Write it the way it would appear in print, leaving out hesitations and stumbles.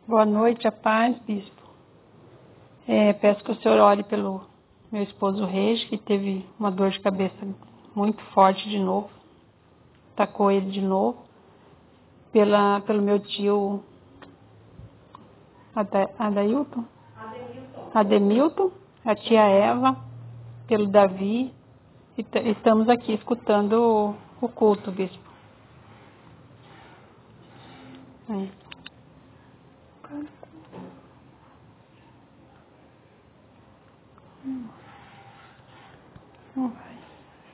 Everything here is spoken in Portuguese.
Boa noite, a paz, bispo. Peço que o senhor ore pelo meu esposo Reis, que teve uma dor de cabeça muito forte de novo. Atacou ele de novo. Pelo meu tio Ademilton, a tia Eva, pelo Davi. Estamos aqui escutando o culto, bispo.